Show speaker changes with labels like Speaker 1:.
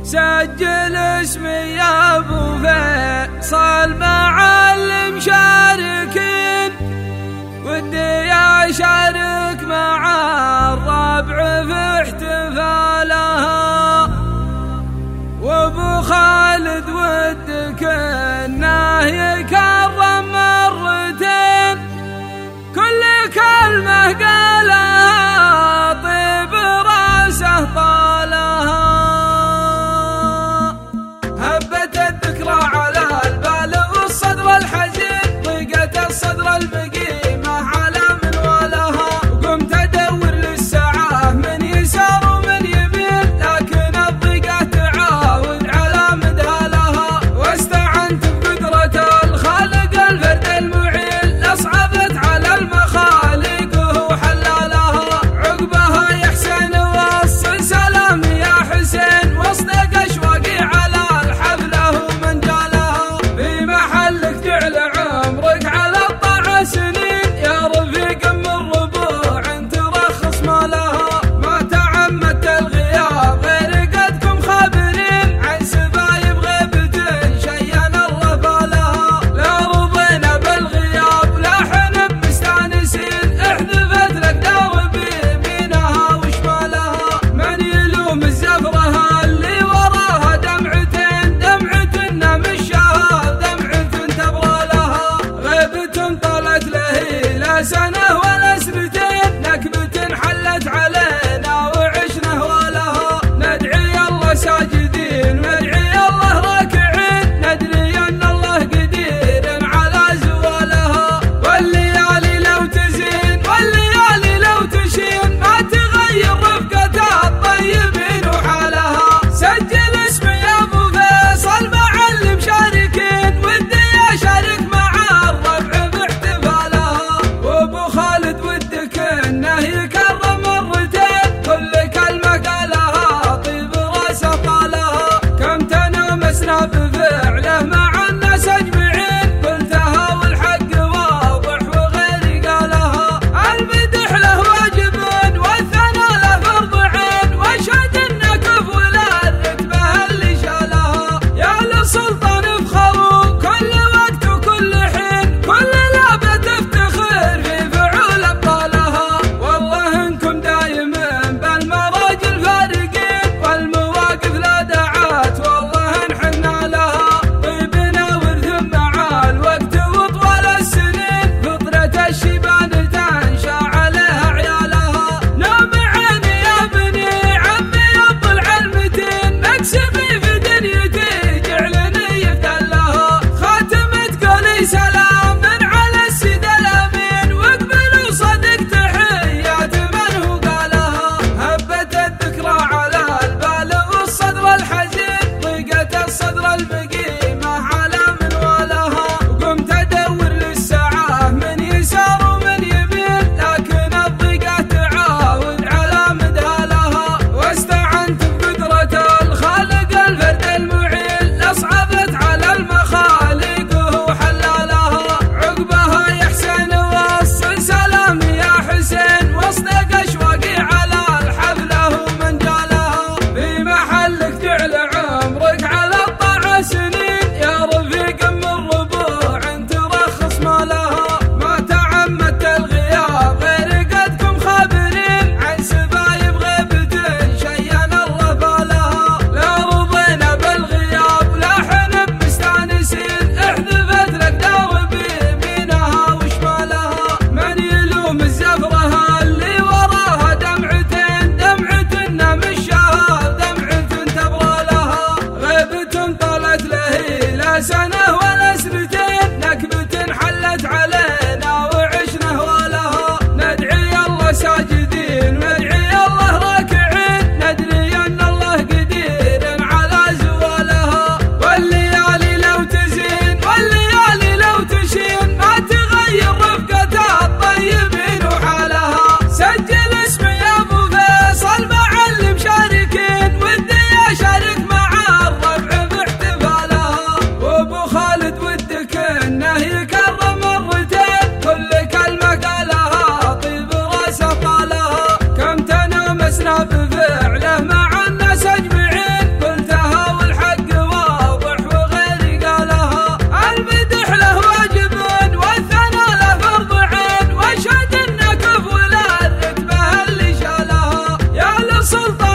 Speaker 1: سجل اسمي يا ابو فيصل مع المشاركين، ودي اشارك مع الربع في احتفالها، وابو خالد ودك انه يكرم مرتين، كل كلمة قالها طيب راسه طالها. هبت الذكرى على البال والصدر الحزين، ضيقت الصدر المقيمة على من ولها، وقمت ادور للساعة من يسار ومن يمين، لكن الضيقة تعاود على مدهلها، واستعنت بقدرة الخالق الفرد المعين، اصعبت على المخالق وهو حلالها، عقبها يا حسين وصل سلام يا حسين، واصدق اشواقي على الحفلة ومن جالها، في محلك جعل عمرك على الطاعة سنين، يا رفيق من الربوع ترخص ما لها، ما تعمدت الغياب غير قدكم خابرين، عن سبايب غيبة شيئا الله بالها، لا رضينا بالغياب لا حنب مستانسين، احذفت لك دار بيمينها وشمالها، من يلوم الزفرة اللي وراها دمعتين، دمعة مشاها دمعة تبرى لها، غيبة طالت له لا سنة ولا سنتين، نكبة حلت علينا وعشنا ولها، ندعي الله ساجدين وندعي الله راكعين، ندري ان الله قدير على زوالها، والليالي لو تزين والليالي لو تشين، ما تغير رفقة الطيبين وحالها، سجل اسمي يا ابو فيصل مع المشاركين، ودي اشارك مع الربع في احتفالها، وابو خالد ودك انه يكرم مرتين، كل كلمة قالها طيب راسه طالها، كم تنامسنا بفعله مع الناس اجمعين، قلتها والحق واضح وغيري قالها، المدح له واجب والثناء له فرض عين، واشهد انه كفو للرتبة اللي شالها، يا للسلطان افخروا كل وقت وكل حين، كل لعبة تفتخر في فعول ابطالها، والله انكم دايمين بالمراجل فارقين، والمواقف لا دعات والله انحنا لها، طيبنا ورث مع الوقت وطوال السنين، فطرة الشيبان تنشا عليها عيالها، نام عيني يا بني عمي يطلع المتين، مكسبي في دنيتي جعلني يفتلها، خاتمة قولي سلام من على السيد الامين، واقبل وصدق تحيات من هو قالها، هبت الذكرى على البال والصدر الحزين، ضيقت الصدر المقيمة على من ولها، وقمت ادور للساعة من يسار ومن يمين، لكن الضيقة تعاود على مدهلها، واستعنت بقدرة الخالق الفرد المعين، اصعبت على المخالق وهو حلالها، عقبها يا حسين وصل سلام يا حسين، واصدق اشواقي على الحفلة ومن جالها، في محلك جعل عمرك على الطاعة سنين، يا رفيق من الربوع ترخص ما لها، ما تعمدت الغياب غير قدكم خابرين، عن سبايب غيبة شيئا الله بالها، لا رضينا بالغياب لا حنب مستانسين، احذفت لك دار بيمينها وشمالها، من يلوم الزفرة اللي وراها دمعتين، دمعة مشاها دمعة تبرى لها. السلطان